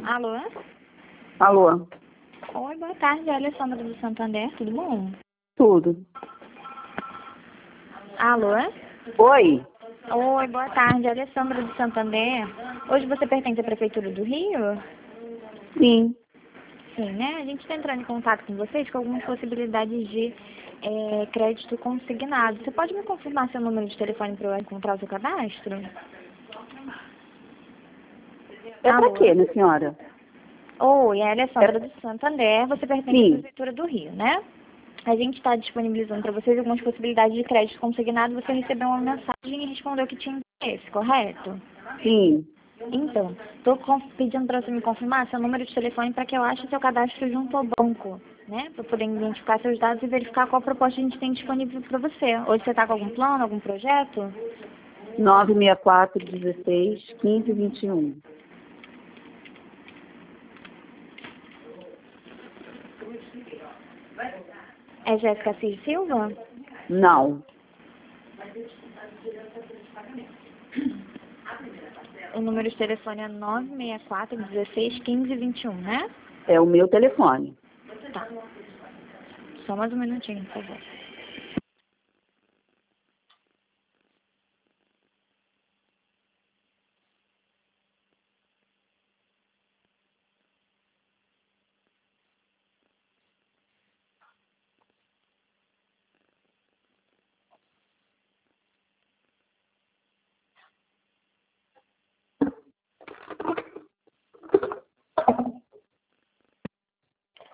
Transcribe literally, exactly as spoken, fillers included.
Alô? Alô? Oi, boa tarde, é a Alessandra do Santander, tudo bom? Tudo. Alô? Oi? Oi, boa tarde, é a Alessandra do Santander. Hoje você pertence à Prefeitura do Rio? Sim. Sim, né? A gente está entrando em contato com vocês com algumas possibilidades de é, crédito consignado. Você pode me confirmar seu número de telefone para eu encontrar o seu cadastro? É pra Alô? quê, minha senhora? Oi, é a Alessandra É... do Santander. Você pertence à Sim. Prefeitura do Rio, né? A gente está disponibilizando para vocês algumas possibilidades de crédito consignado. Você recebeu uma mensagem e respondeu que tinha interesse, correto? Sim. Então, estou pedindo para você me confirmar seu número de telefone para que eu ache seu cadastro junto ao banco, né? Para poder identificar seus dados e verificar qual proposta a gente tem disponível para você. Hoje você está com algum plano, algum projeto? nove seis quatro, dezesseis, quinze, vinte e um. É Jéssica Assis Silva? Não. O número de telefone é nove seis quatro, dezesseis, quinze, vinte e um, né? É o meu telefone. Tá. Só mais um minutinho, por favor.